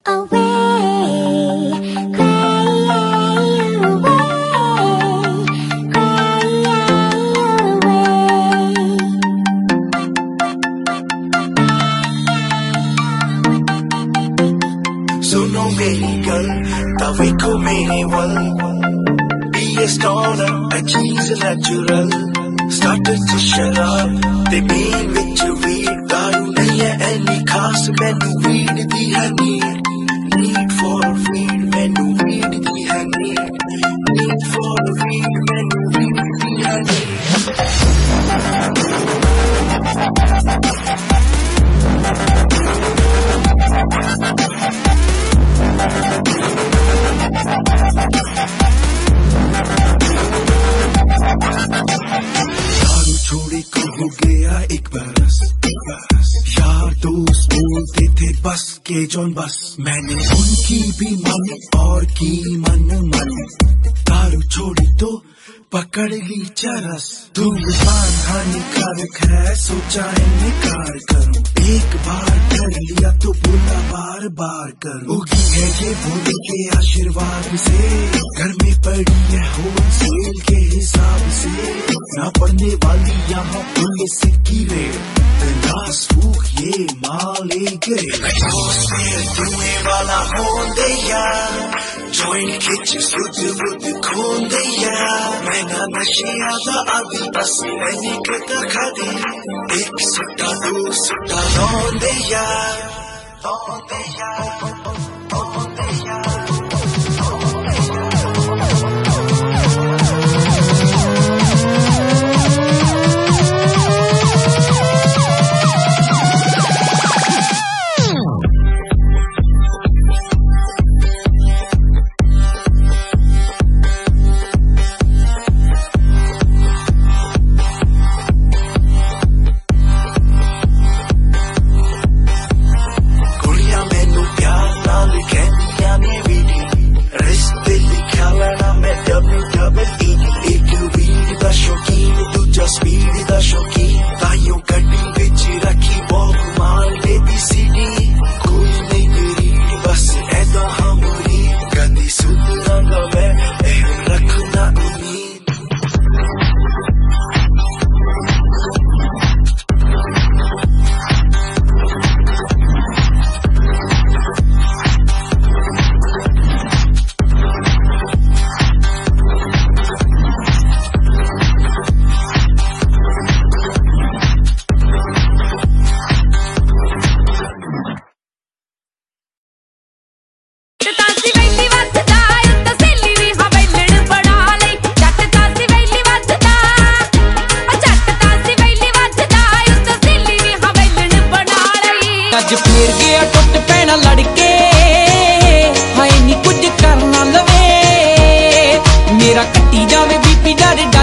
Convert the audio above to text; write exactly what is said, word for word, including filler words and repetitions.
सुनो मेरी गल तवे को मेरे वल Be a stoner, a cheese natural Started to शराब ते बीन विच वीड दारू नहीं है ऐनी खास मैनू वीड दी है need Need for a feed मैनू वीड दी है need Need for a feed मैनू वीड दी है नीड छोड़ी को हो गया एक बरस यार दोस्त बोलते थे बस के जॉन बस मैंने उनकी भी मन और की मन मन दारू छोड़ी तो पकड़ ली चरस धूम्रपान हानिकारक है सोचा है निकार करूं एक बार कर लिया तो बोला बार बार करूं उगी है ये भोले के आशीर्वाद से घर में पड़ी है होलसेल के हिसाब से ना पड़ने वाली यहाँ पुलिस की रेड लाश फूक ये माल एक धुएं वाला होंदे यार जॉइंट खिच सुध बुध खोंदे यार महंगा नशे आदा आदि बस मैंने कदा खादी एक सुट्टा दो सुट्टा लौंदे यार लौंदे यार लौंदे यार अज फिर गया टुट पैना लड़के हाय नी कुछ करना लवे मेरा कट्टी जावे बीपी डर